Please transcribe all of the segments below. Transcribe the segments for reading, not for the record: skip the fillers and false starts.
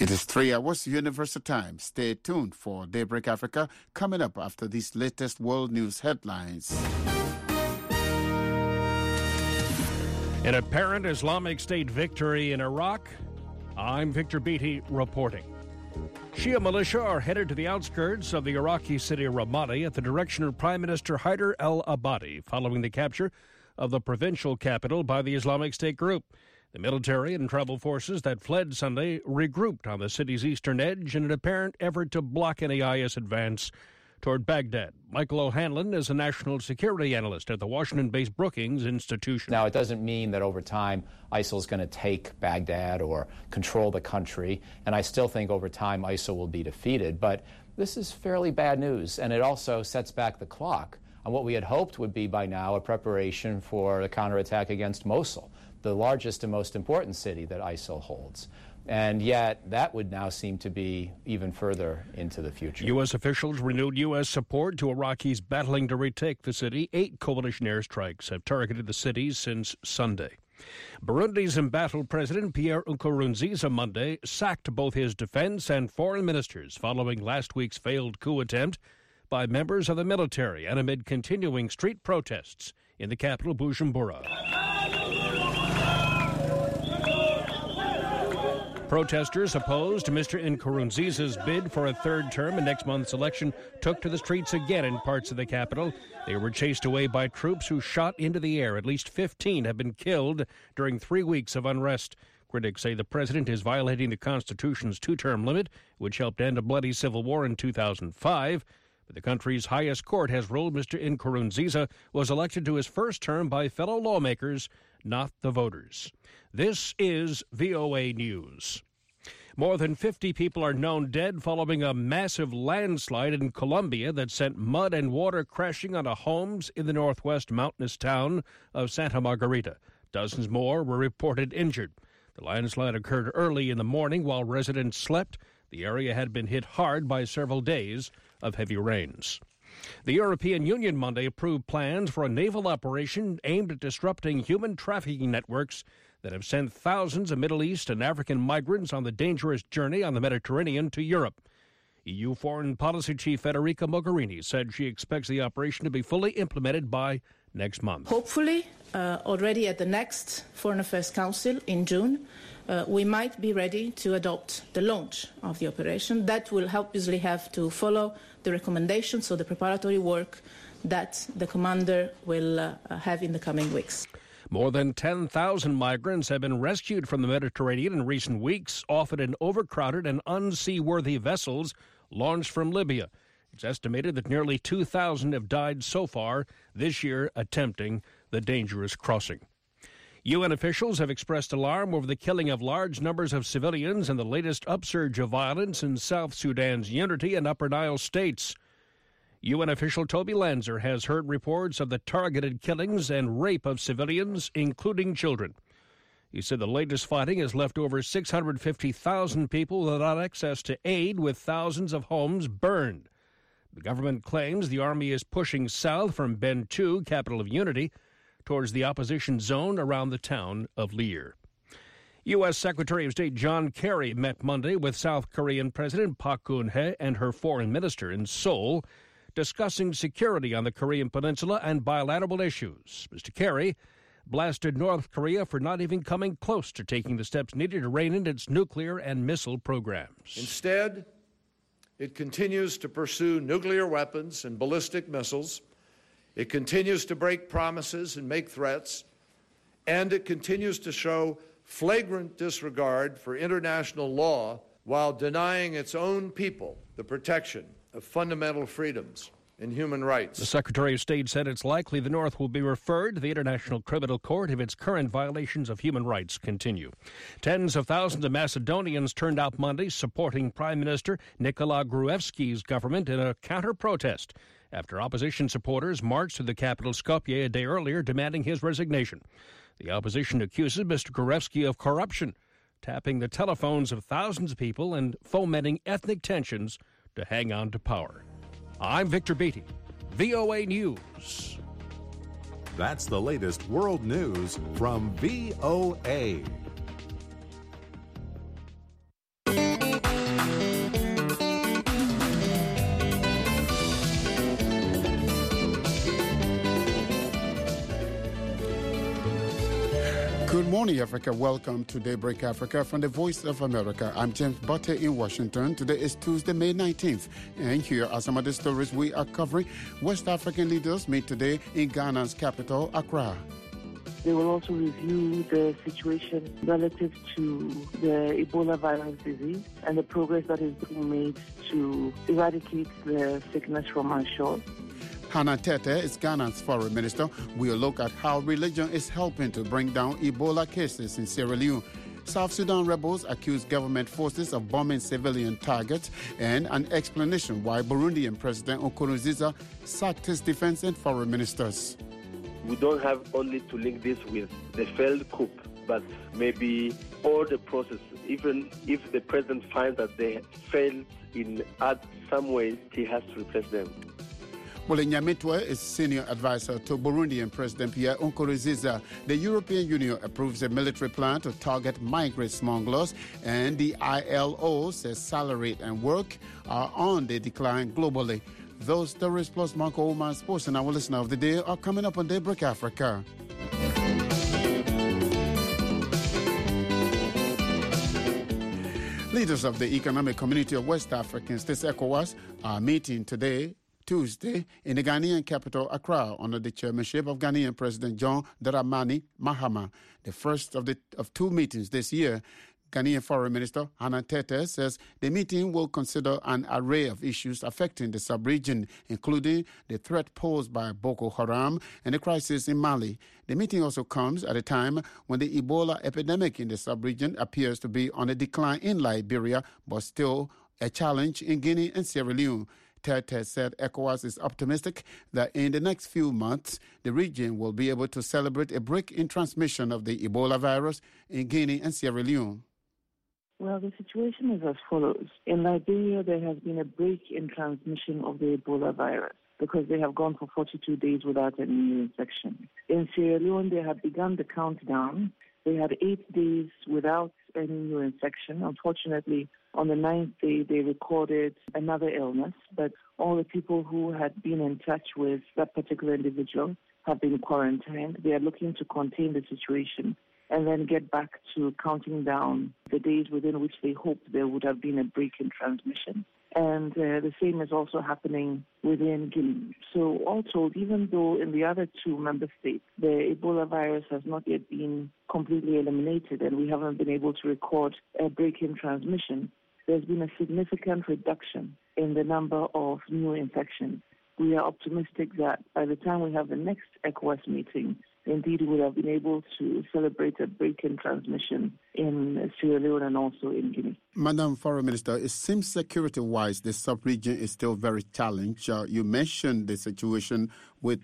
It is 3 hours Universal Time. Stay tuned for Daybreak Africa coming up after these latest world news headlines. An apparent Islamic State victory in Iraq. I'm Victor Beatty reporting. Shia militia are headed to the outskirts of the Iraqi city Ramadi at the direction of Prime Minister Haider al-Abadi following the capture of the provincial capital by the Islamic State group. The military and tribal forces that fled Sunday regrouped on the city's eastern edge in an apparent effort to block any IS advance toward Baghdad. Michael O'Hanlon is a national security analyst at the Washington-based Brookings Institution. Now, it doesn't mean that over time ISIL is going to take Baghdad or control the country, and I still think over time ISIL will be defeated. But this is fairly bad news, and it also sets back the clock on what we had hoped would be by now a preparation for a counterattack against Mosul, the largest and most important city that ISIL holds. And yet, that would now seem to be even further into the future. U.S. officials renewed U.S. support to Iraqis battling to retake the city. 8 coalition airstrikes have targeted the city since Sunday. Burundi's embattled President Pierre Nkurunziza Monday sacked both his defense and foreign ministers following last week's failed coup attempt by members of the military and amid continuing street protests in the capital, Bujumbura. Protesters opposed to Mr. Nkurunziza's bid for a third term in next month's election took to the streets again in parts of the capital. They were chased away by troops who shot into the air. At least 15 have been killed during 3 weeks of unrest. Critics say the president is violating the Constitution's 2-term limit, which helped end a bloody civil war in 2005. But the country's highest court has ruled Mr. Nkurunziza was elected to his first term by fellow lawmakers, not the voters. This is VOA News. More than 50 people are known dead following a massive landslide in Colombia that sent mud and water crashing onto homes in the northwest mountainous town of Santa Margarita. Dozens more were reported injured. The landslide occurred early in the morning while residents slept. The area had been hit hard by several days of heavy rains. The European Union Monday approved plans for a naval operation aimed at disrupting human trafficking networks that have sent thousands of Middle East and African migrants on the dangerous journey on the Mediterranean to Europe. EU Foreign Policy Chief Federica Mogherini said she expects the operation to be fully implemented by next month. Hopefully, already at the next Foreign Affairs Council in June, we might be ready to adopt the launch of the operation. That will obviously have to follow the recommendations, so the preparatory work that the commander will have in the coming weeks. More than 10,000 migrants have been rescued from the Mediterranean in recent weeks, often in overcrowded and unseaworthy vessels launched from Libya. It's estimated that nearly 2,000 have died so far this year attempting the dangerous crossing. UN officials have expressed alarm over the killing of large numbers of civilians and the latest upsurge of violence in South Sudan's Unity and Upper Nile states. UN official Toby Lanzer has heard reports of the targeted killings and rape of civilians, including children. He said the latest fighting has left over 650,000 people without access to aid, with thousands of homes burned. The government claims the army is pushing south from Bentiu, capital of Unity, towards the opposition zone around the town of Leer. U.S. Secretary of State John Kerry met Monday with South Korean President Park Geun-hye and her foreign minister in Seoul, discussing security on the Korean Peninsula and bilateral issues. Mr. Kerry blasted North Korea for not even coming close to taking the steps needed to rein in its nuclear and missile programs. Instead, it continues to pursue nuclear weapons and ballistic missiles. It continues to break promises and make threats. And it continues to show flagrant disregard for international law while denying its own people the protection of fundamental freedoms and human rights. The Secretary of State said it's likely the North will be referred to the International Criminal Court if its current violations of human rights continue. Tens of thousands of Macedonians turned out Monday supporting Prime Minister Nikola Gruevski's government in a counter-protest after opposition supporters marched to the capital Skopje a day earlier demanding his resignation. The opposition accuses Mr. Gruevski of corruption, tapping the telephones of thousands of people and fomenting ethnic tensions to hang on to power. I'm Victor Beatty, VOA News. That's the latest world news from VOA. morning, Africa. Welcome to Daybreak Africa from the Voice of America. I'm James Butter in Washington. Today is Tuesday, May 19th. And here are some of the stories we are covering. West African leaders meet today in Ghana's capital, Accra. They will also review the situation relative to the Ebola virus disease and the progress that is being made to eradicate the sickness from our shores. Hannah Tete is Ghana's foreign minister. We'll look at how religion is helping to bring down Ebola cases in Sierra Leone. South Sudan rebels accuse government forces of bombing civilian targets, and an explanation why Burundian President Nkurunziza sacked his defense and foreign ministers. We don't have only to link this with the failed coup, but maybe all the process, even if the president finds that they failed in some way, he has to replace them. Molenya Mitwe is senior advisor to Burundian President Pierre Nkurunziza. The European Union approves a military plan to target migrant smugglers, and the ILO says salary and work are on the decline globally. Those stories plus Marco Oman Sports and our listener of the day are coming up on Daybreak Africa. Leaders of the Economic Community of West African States, ECOWAS, are meeting today, Tuesday, in the Ghanaian capital, Accra, under the chairmanship of Ghanaian President John Dramani Mahama. The first of two meetings this year. Ghanaian Foreign Minister Hannah Tete says the meeting will consider an array of issues affecting the sub-region, including the threat posed by Boko Haram and the crisis in Mali. The meeting also comes at a time when the Ebola epidemic in the sub-region appears to be on a decline in Liberia, but still a challenge in Guinea and Sierra Leone. Tete said ECOWAS is optimistic that in the next few months, the region will be able to celebrate a break in transmission of the Ebola virus in Guinea and Sierra Leone. Well, the situation is as follows. In Liberia, there has been a break in transmission of the Ebola virus because they have gone for 42 days without any new infection. In Sierra Leone, they had begun the countdown. They had 8 days without any new infection. Unfortunately, on the 9th day, they recorded another illness, but all the people who had been in touch with that particular individual have been quarantined. They are looking to contain the situation and then get back to counting down the days within which they hoped there would have been a break in transmission. And the same is also happening within Guinea. So all told, even though in the other two member states, the Ebola virus has not yet been completely eliminated and we haven't been able to record a break in transmission, there's been a significant reduction in the number of new infections. We are optimistic that by the time we have the next ECOWAS meeting, indeed, we have been able to celebrate a break in transmission in Sierra Leone and also in Guinea. Madam Foreign Minister, it seems security-wise, the sub-region is still very challenged. You mentioned the situation with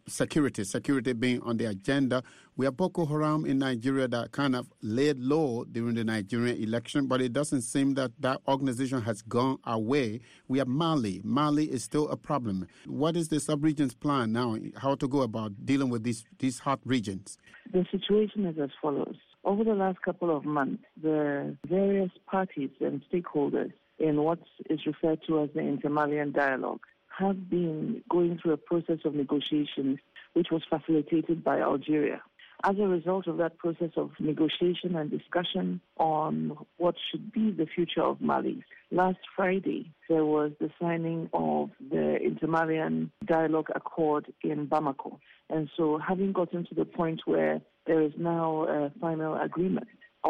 security being on the agenda. We have Boko Haram in Nigeria that kind of laid low during the Nigerian election, but it doesn't seem that that organization has gone away. We have Mali. Mali is still a problem. What is the sub-region's plan now, how to go about dealing with these hot regions? The situation is as follows. Over the last couple of months, the various parties and stakeholders in what is referred to as the Inter-Malian Dialogue have been going through a process of negotiations which was facilitated by Algeria. As a result of that process of negotiation and discussion on what should be the future of Mali, last Friday there was the signing of the Inter-Malian Dialogue Accord in Bamako. And so having gotten to the point where there is now a final agreement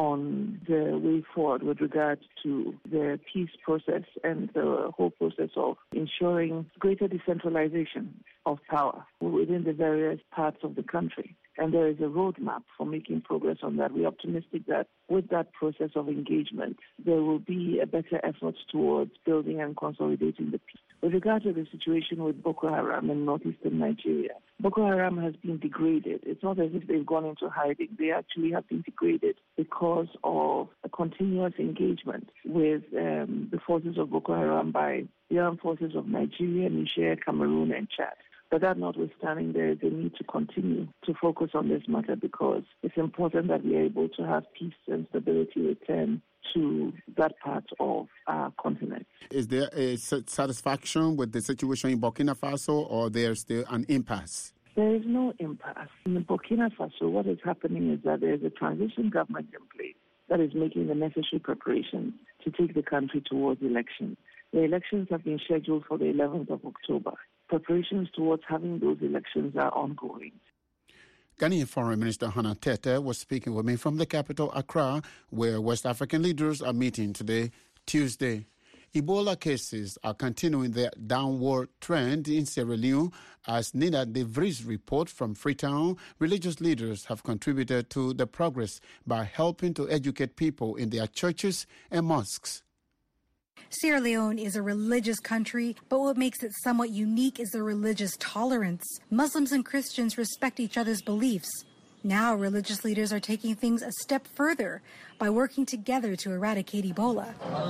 on the way forward with regard to the peace process and the whole process of ensuring greater decentralization of power within the various parts of the country. And there is a roadmap for making progress on that. We're optimistic that with that process of engagement, there will be a better effort towards building and consolidating the peace. With regard to the situation with Boko Haram in northeastern Nigeria, Boko Haram has been degraded. It's not as if they've gone into hiding. They actually have been degraded because of a continuous engagement with the forces of Boko Haram by the armed forces of Nigeria, Niger, Cameroon, and Chad. But that notwithstanding, there is a need to continue to focus on this matter because it's important that we are able to have peace and stability return to that part of our continent. Is there a satisfaction with the situation in Burkina Faso, or there's still an impasse? There is no impasse. In Burkina Faso, what is happening is that there is a transition government in place that is making the necessary preparations to take the country towards elections. The elections have been scheduled for the 11th of October. Preparations towards having those elections are ongoing. Ghanaian Foreign Minister Hannah Tete was speaking with me from the capital, Accra, where West African leaders are meeting today, Tuesday. Ebola cases are continuing their downward trend in Sierra Leone. As Nina De Vries report from Freetown, religious leaders have contributed to the progress by helping to educate people in their churches and mosques. Sierra Leone is a religious country, but what makes it somewhat unique is the religious tolerance. Muslims and Christians respect each other's beliefs. Now, religious leaders are taking things a step further by working together to eradicate Ebola.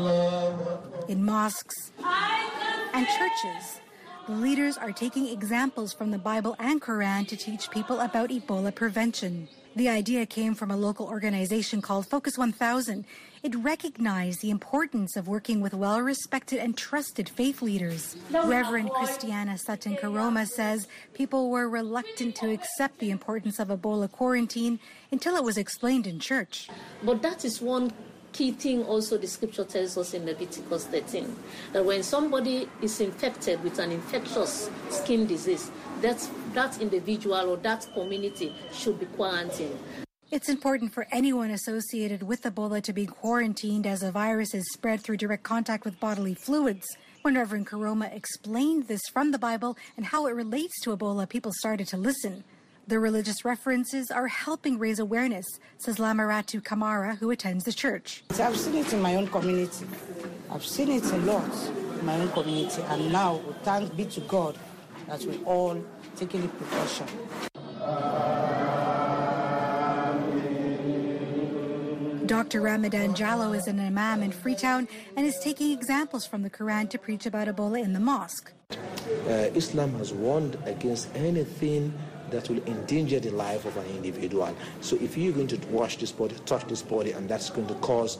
In mosques and churches, the leaders are taking examples from the Bible and Quran to teach people about Ebola prevention. The idea came from a local organization called Focus 1000. It recognized the importance of working with well-respected and trusted faith leaders. Reverend Christiana Sutton Karoma says people were reluctant to accept the importance of Ebola quarantine until it was explained in church. But that is one key thing also the scripture tells us in Leviticus 13, that when somebody is infected with an infectious skin disease, that individual or that community should be quarantined. It's important for anyone associated with Ebola to be quarantined as the virus is spread through direct contact with bodily fluids. When Reverend Karoma explained this from the Bible and how it relates to Ebola, people started to listen. The religious references are helping raise awareness, says Lamaratu Kamara, who attends the church. I've seen it in my own community. I've seen it a lot in my own community. And now, thanks be to God that we're all taking the precaution. Dr. Ramadan Jallo is an imam in Freetown and is taking examples from the Quran to preach about Ebola in the mosque. Islam has warned against anything that will endanger the life of an individual. So if you're going to wash this body, touch this body, and that's going to cause,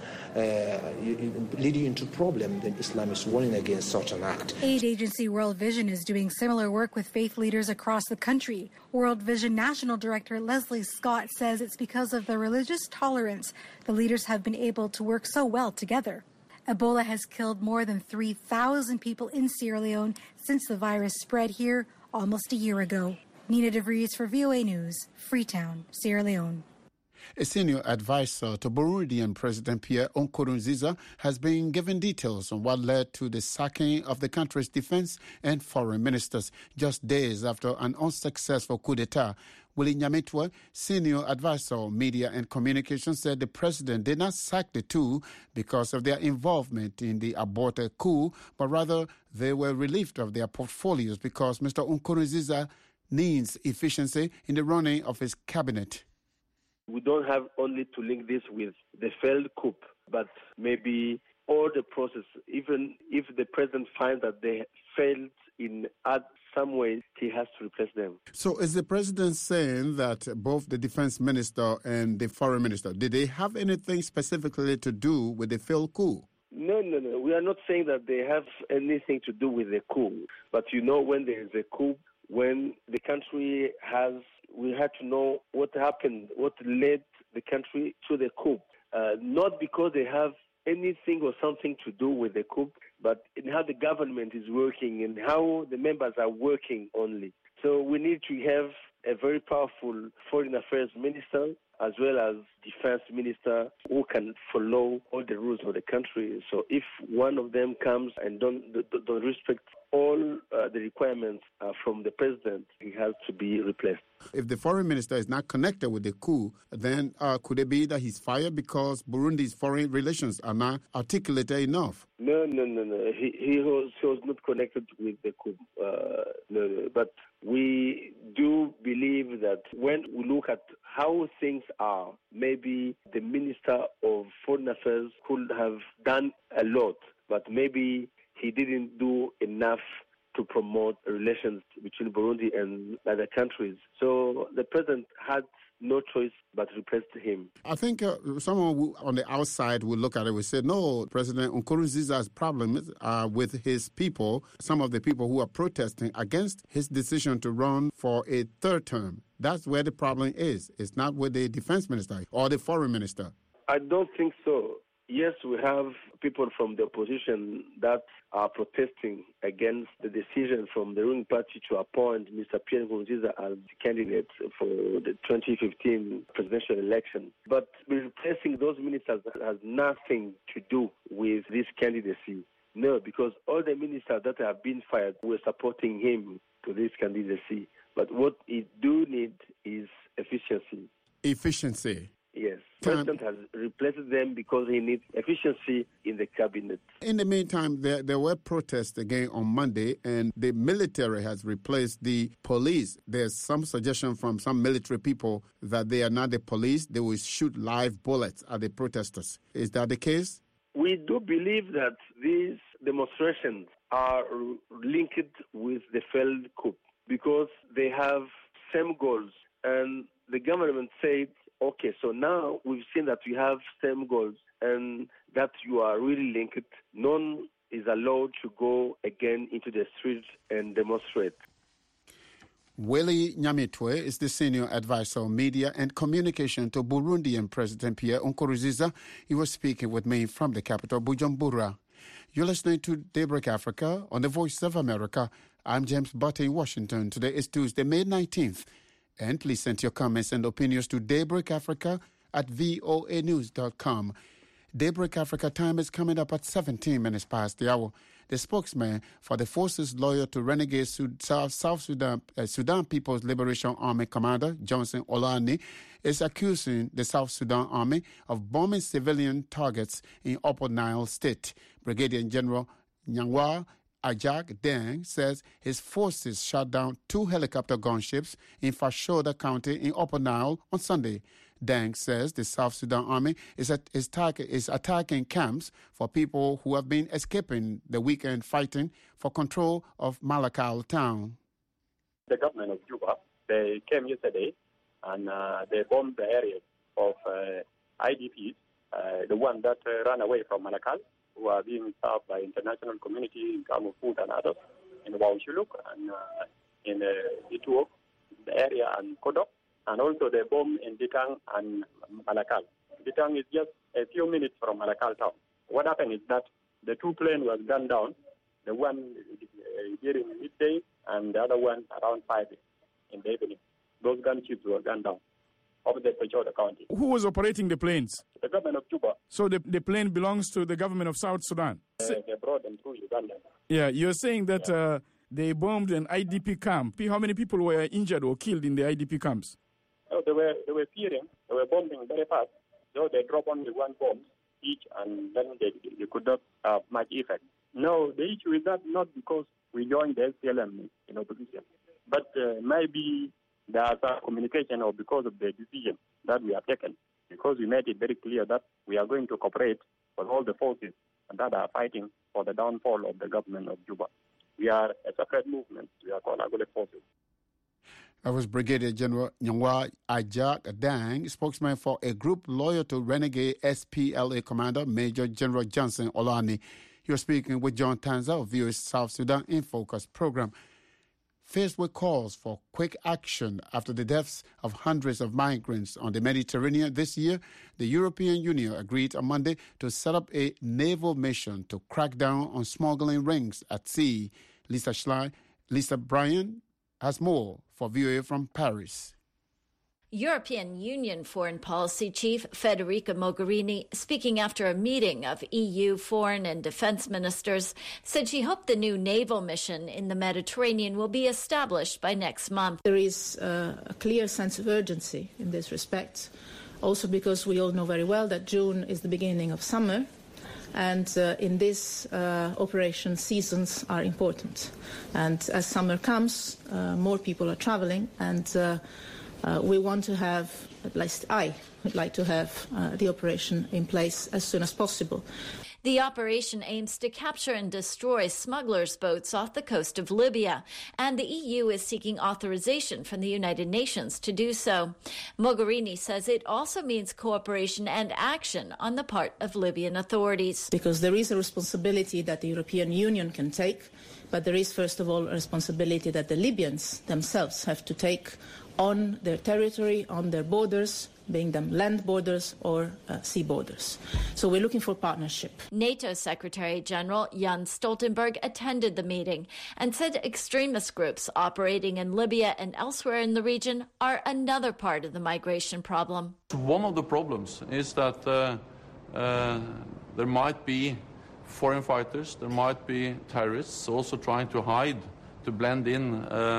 lead you into problem, then Islam is warning against such an act. Aid agency World Vision is doing similar work with faith leaders across the country. World Vision National Director Leslie Scott says it's because of the religious tolerance the leaders have been able to work so well together. Ebola has killed more than 3,000 people in Sierra Leone since the virus spread here almost a year ago. Nina De Vries for VOA News, Freetown, Sierra Leone. A senior advisor to Burundian President Pierre Nkurunziza has been given details on what led to the sacking of the country's defense and foreign ministers just days after an unsuccessful coup d'etat. Willie Nyamitwe, senior advisor on media and communications, said the president did not sack the two because of their involvement in the aborted coup, but rather they were relieved of their portfolios because Mr. Nkurunziza needs efficiency in the running of his cabinet. We don't have only to link this with the failed coup, but maybe all the process, even if the president finds that they failed in some way, he has to replace them. So is the president saying that both the defense minister and the foreign minister, did they have anything specifically to do with the failed coup? No. We are not saying that they have anything to do with the coup. But when there is a coup, when the country we had to know what happened, what led the country to the coup. Not because they have anything or something to do with the coup, but in how the government is working and how the members are working only. So we need to have a very powerful foreign affairs minister as well as defense minister who can follow all the rules of the country. So if one of them comes and don't respect all the requirements from the president, he has to be replaced. If the foreign minister is not connected with the coup, then could it be that he's fired because Burundi's foreign relations are not articulated enough? No. He was not connected with the coup. No. But we do believe that when we look at how things are, maybe the Minister of Foreign Affairs could have done a lot, but maybe he didn't do enough to promote relations between Burundi and other countries. So the president had no choice but to replace him. I think someone on the outside will look at it and say, no, President Nkurunziza's problem with his people, some of the people who are protesting against his decision to run for a third term. That's where the problem is. It's not with the defense minister or the foreign minister. I don't think so. Yes, we have people from the opposition that are protesting against the decision from the ruling party to appoint Mr. Pierre Nkurunziza as the candidate for the 2015 presidential election. But replacing those ministers has nothing to do with this candidacy. No, because all the ministers that have been fired were supporting him to this candidacy. But what he do need is efficiency. Efficiency. Yes. The president has replaced them because he needs efficiency in the cabinet. In the meantime, there were protests again on Monday, and the military has replaced the police. There's some suggestion from some military people that they are not the police. They will shoot live bullets at the protesters. Is that the case? We do believe that these demonstrations are linked with the failed coup because they have same goals. And the government said, okay, so now we've seen that we have same goals and that you are really linked. None is allowed to go again into the streets and demonstrate. Willie Nyamitwe is the senior advisor on media and communication to Burundian President Pierre Nkurunziza. He was speaking with me from the capital, Bujumbura. You're listening to Daybreak Africa on the Voice of America. I'm James Butte in Washington. Today is Tuesday, May 19th. And please send your comments and opinions to Daybreak Africa at voanews.com. Daybreak Africa time is coming up at 17 minutes past the hour. The spokesman for the forces loyal to renegade South Sudan People's Liberation Army commander Johnson Olani is accusing the South Sudan Army of bombing civilian targets in Upper Nile State. Brigadier General Nyangwa Ajak Deng says his forces shot down 2 helicopter gunships in Fashoda County in Upper Nile on Sunday. Deng says the South Sudan Army is attacking camps for people who have been escaping the weekend fighting for control of Malakal town. The government of Juba, they came yesterday and they bombed the area of IDPs, the one that ran away from Malakal, who are being served by international community in terms of food and others, in Waushuluk and in Ituok, the area, and Kodok, and also the bomb in Ditang and Malakal. Ditang is just a few minutes from Malakal town. What happened is that the 2 planes were gunned down, the one during midday and the other one around 5 in the evening. Those gunships were gunned down of the Fashoda County. Who was operating the planes? The government of Juba. So the plane belongs to the government of South Sudan? They brought them through Uganda. Yeah, you're saying that they bombed an IDP camp. How many people were injured or killed in the IDP camps? No, they were fearing, they were bombing very fast. So they dropped only 1 bomb each, and then they could not have much effect. No, the issue is that not because we joined the SPLM in opposition, but maybe there's a communication or because of the decision that we have taken, because we made it very clear that we are going to cooperate with all the forces that are fighting for the downfall of the government of Juba. We are a separate movement. We are called Agole Forces. That was Brigadier General Nyangwa Ajak Deng, spokesman for a group loyal to renegade SPLA commander Major General Johnson Olani. You're speaking with John Tanza of VOA's South Sudan in Focus program. Faced with calls for quick action after the deaths of hundreds of migrants on the Mediterranean this year, the European Union agreed on Monday to set up a naval mission to crack down on smuggling rings at sea. Lisa Bryan has more for VOA from Paris. European Union Foreign Policy Chief Federica Mogherini, speaking after a meeting of EU foreign and defense ministers, said she hoped the new naval mission in the Mediterranean will be established by next month. There is a clear sense of urgency in this respect, also because we all know very well that June is the beginning of summer, and in this operation, seasons are important. And as summer comes, more people are traveling, and we want to have, at least I would like to have, the operation in place as soon as possible. The operation aims to capture and destroy smugglers' boats off the coast of Libya, and the EU is seeking authorization from the United Nations to do so. Mogherini says it also means cooperation and action on the part of Libyan authorities. Because there is a responsibility that the European Union can take, but there is first of all a responsibility that the Libyans themselves have to take on their territory, on their borders, being them land borders or sea borders. So we're looking for partnership. NATO Secretary General Jens Stoltenberg attended the meeting and said extremist groups operating in Libya and elsewhere in the region are another part of the migration problem. One of the problems is that there might be foreign fighters, there might be terrorists also trying to hide, to blend in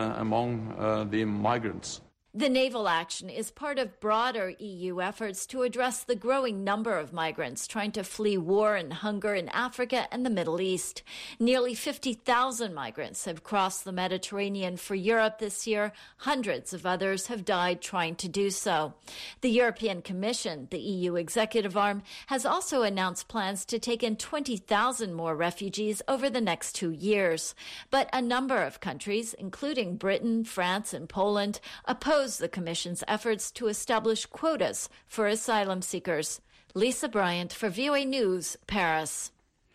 among the migrants. The naval action is part of broader EU efforts to address the growing number of migrants trying to flee war and hunger in Africa and the Middle East. Nearly 50,000 migrants have crossed the Mediterranean for Europe this year. Hundreds of others have died trying to do so. The European Commission, the EU executive arm, has also announced plans to take in 20,000 more refugees over the next 2 years. But a number of countries, including Britain, France, and Poland, oppose the Commission's efforts to establish quotas for asylum seekers. Lisa Bryant for VOA News, Paris.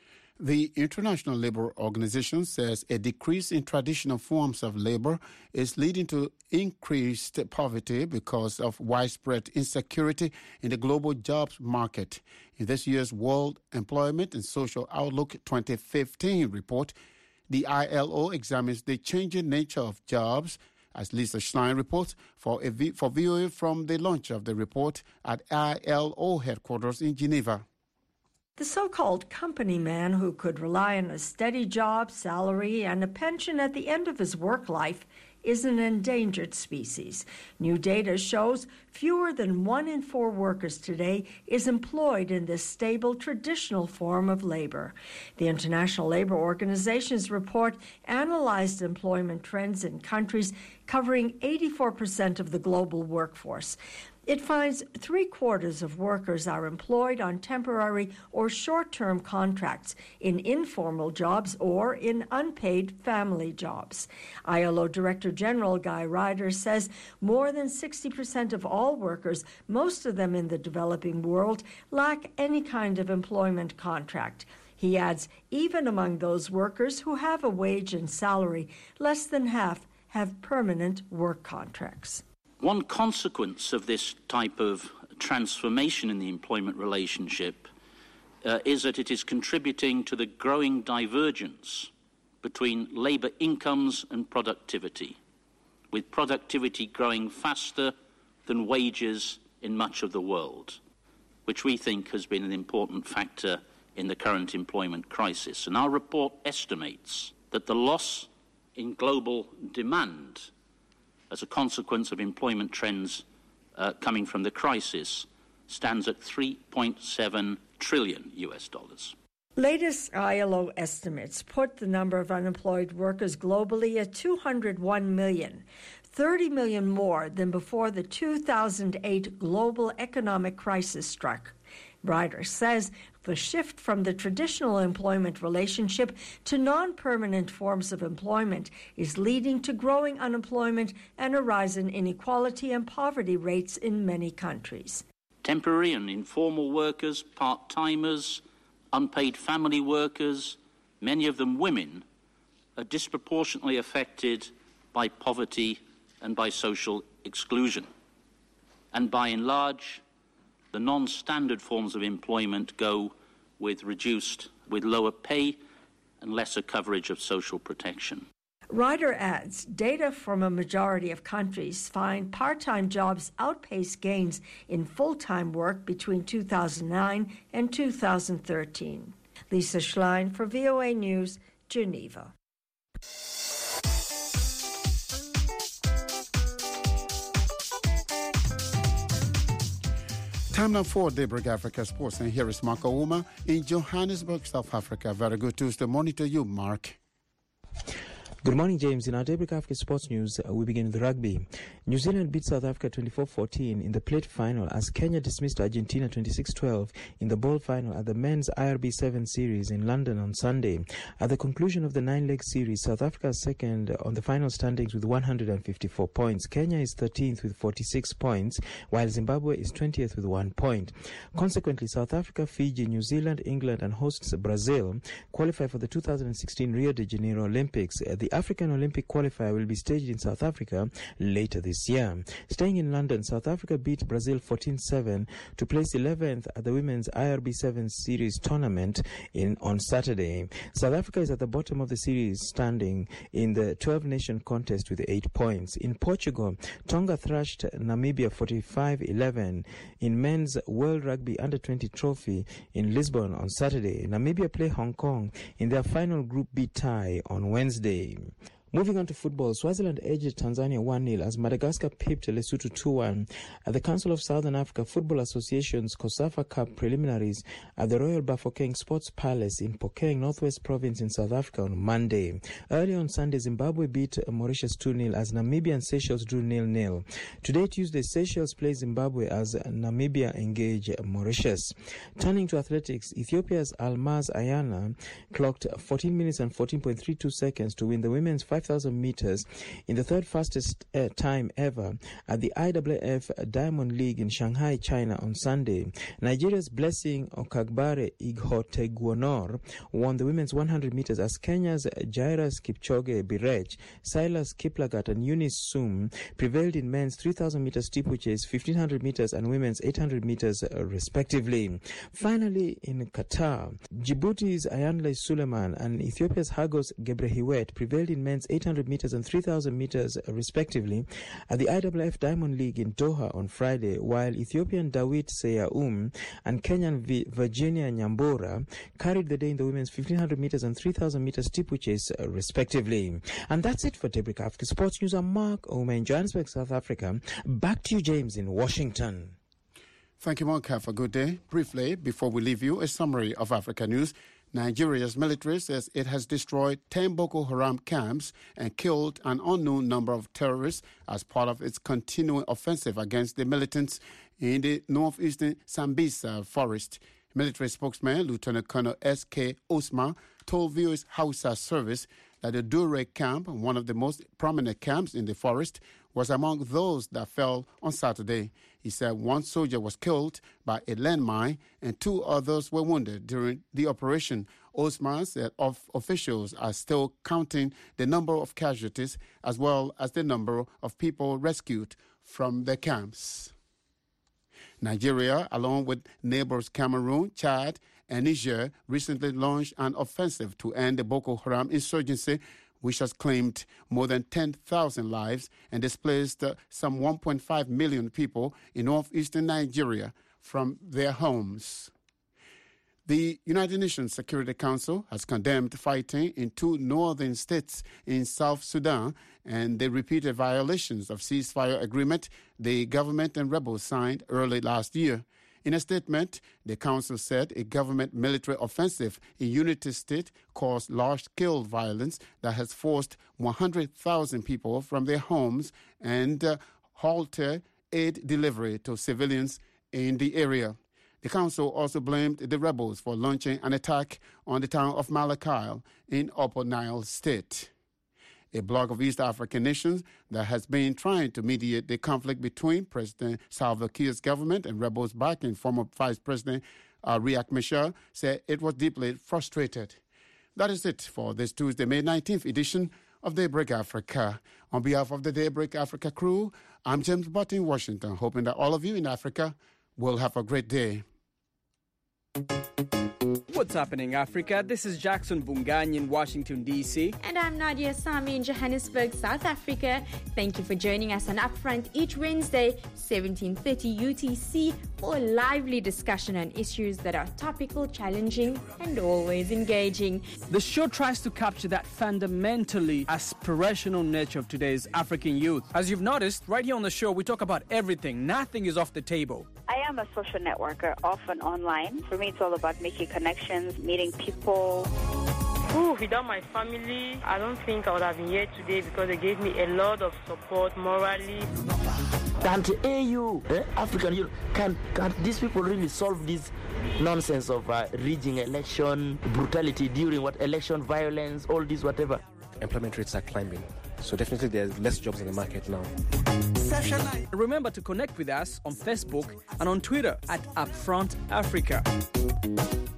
The International Labour Organization says a decrease in traditional forms of labour is leading to increased poverty because of widespread insecurity in the global jobs market. In this year's World Employment and Social Outlook 2015 report, the ILO examines the changing nature of jobs, as Lisa Schlein reports for VOA from the launch of the report at ILO headquarters in Geneva. The so-called company man who could rely on a steady job, salary, and a pension at the end of his work life is an endangered species. New data shows fewer than 1 in 4 workers today is employed in this stable, traditional form of labor. The International Labour Organization's report analyzed employment trends in countries covering 84% of the global workforce. It finds 3/4 of workers are employed on temporary or short-term contracts in informal jobs or in unpaid family jobs. ILO Director General Guy Ryder says more than 60% of all workers, most of them in the developing world, lack any kind of employment contract. He adds, even among those workers who have a wage and salary, less than half have permanent work contracts. One consequence of this type of transformation in the employment relationship is that it is contributing to the growing divergence between labour incomes and productivity, with productivity growing faster than wages in much of the world, which we think has been an important factor in the current employment crisis. And our report estimates that the loss in global demand as a consequence of employment trends coming from the crisis stands at $3.7 trillion. Latest ILO estimates put the number of unemployed workers globally at 201 million, 30 million more than before the 2008 global economic crisis struck. Ryder says the shift from the traditional employment relationship to non-permanent forms of employment is leading to growing unemployment and a rise in inequality and poverty rates in many countries. Temporary and informal workers, part-timers, unpaid family workers, many of them women, are disproportionately affected by poverty and by social exclusion. And by and large, the non-standard forms of employment go with lower pay and lesser coverage of social protection. Ryder adds, data from a majority of countries find part-time jobs outpace gains in full-time work between 2009 and 2013. Lisa Schlein for VOA News, Geneva. Time now for Daybreak Africa Sports, and here is Mark Ouma in Johannesburg, South Africa. Very good Tuesday morning to you, Mark. Good morning, James. In our Daybreak Africa Sports News, we begin with rugby. New Zealand beat South Africa 24-14 in the plate final as Kenya dismissed Argentina 26-12 in the ball final at the men's IRB 7 series in London on Sunday. At the conclusion of the 9-leg series, South Africa is second on the final standings with 154 points. Kenya is 13th with 46 points, while Zimbabwe is 20th with 1 point. Consequently, South Africa, Fiji, New Zealand, England, and hosts Brazil qualify for the 2016 Rio de Janeiro Olympics. The African Olympic qualifier will be staged in South Africa later this year. Staying in London, South Africa beat Brazil 14-7 to place 11th at the women's IRB 7 series tournament on Saturday. South Africa is at the bottom of the series standing in the 12-nation contest with 8 points. In Portugal, Tonga thrashed Namibia 45-11 in men's World Rugby Under-20 trophy in Lisbon on Saturday. Namibia play Hong Kong in their final Group B tie on Wednesday. Moving on to football, Swaziland edged Tanzania 1-0 as Madagascar pipped Lesotho 2-1 at the Council of Southern Africa Football Association's COSAFA Cup preliminaries at the Royal Bafokeng Sports Palace in Phokeng, Northwest Province in South Africa on Monday. Early on Sunday, Zimbabwe beat Mauritius 2-0 as Namibia and Seychelles drew 0-0. Today, Tuesday, Seychelles play Zimbabwe as Namibia engage Mauritius. Turning to athletics, Ethiopia's Almaz Ayana clocked 14 minutes and 14.32 seconds to win the women's 5,000 meters in the third fastest time ever at the IAAF Diamond League in Shanghai, China on Sunday. Nigeria's Blessing Okagbare Ighotegwonor won the women's 100 meters as Kenya's Jairus Kipchoge Birech, Silas Kiplagat and Eunice Sum prevailed in men's 3,000 meter steeplechase, 1,500 meters and women's 800 meters respectively. Finally, in Qatar, Djibouti's Ayanle Suleiman and Ethiopia's Hagos Gebrehiwet prevailed in men's 800 meters and 3,000 meters respectively at the IAAF Diamond League in Doha on Friday, while Ethiopian Dawit Seyaum and Kenyan Virginia Nyambura carried the day in the women's 1,500 meters and 3,000 meters steeplechase respectively. And that's it for Daybreak Africa Sports News. I'm Mark Ouma in Johannesburg, South Africa. Back to you, James, in Washington. Thank you, Mark. Have a good day. Briefly, before we leave you, a summary of Africa news. Nigeria's military says it has destroyed 10 Boko Haram camps and killed an unknown number of terrorists as part of its continuing offensive against the militants in the northeastern Sambisa forest. Military spokesman Lieutenant Colonel S.K. Osman told VOA's Hausa service that the Dure camp, one of the most prominent camps in the forest, was among those that fell on Saturday. He said one soldier was killed by a landmine and 2 others were wounded during the operation. Osman said officials are still counting the number of casualties as well as the number of people rescued from the camps. Nigeria, along with neighbors Cameroon, Chad, and Niger, recently launched an offensive to end the Boko Haram insurgency, which has claimed more than 10,000 lives and displaced some 1.5 million people in northeastern Nigeria from their homes. The United Nations Security Council has condemned fighting in 2 northern states in South Sudan and the repeated violations of ceasefire agreement the government and rebels signed early last year. In a statement, the council said a government military offensive in Unity State caused large-scale violence that has forced 100,000 people from their homes and halted aid delivery to civilians in the area. The council also blamed the rebels for launching an attack on the town of Malakal in Upper Nile State. A bloc of East African nations that has been trying to mediate the conflict between President Salva Kiir's government and rebels backing former Vice President Riek Machar said it was deeply frustrated. That is it for this Tuesday, May 19th edition of Daybreak Africa. On behalf of the Daybreak Africa crew, I'm James Butt in Washington, hoping that all of you in Africa will have a great day. What's happening, Africa? This is Jackson Bungany in Washington, D.C. And I'm Nadia Sami in Johannesburg, South Africa. Thank you for joining us on Upfront each Wednesday, 17:30 UTC, for a lively discussion on issues that are topical, challenging, and always engaging. The show tries to capture that fundamentally aspirational nature of today's African youth. As you've noticed, right here on the show, we talk about everything. Nothing is off the table. I am a social networker, often online. For me, it's all about making connections, meeting people. Without my family, I don't think I would have been here today because they gave me a lot of support morally. Can't AU, African Union, can these people really solve this nonsense of rigging election, brutality during election violence, all this whatever? Employment rates are climbing, so definitely there's less jobs in the market now. Remember to connect with us on Facebook and on Twitter at Upfront Africa.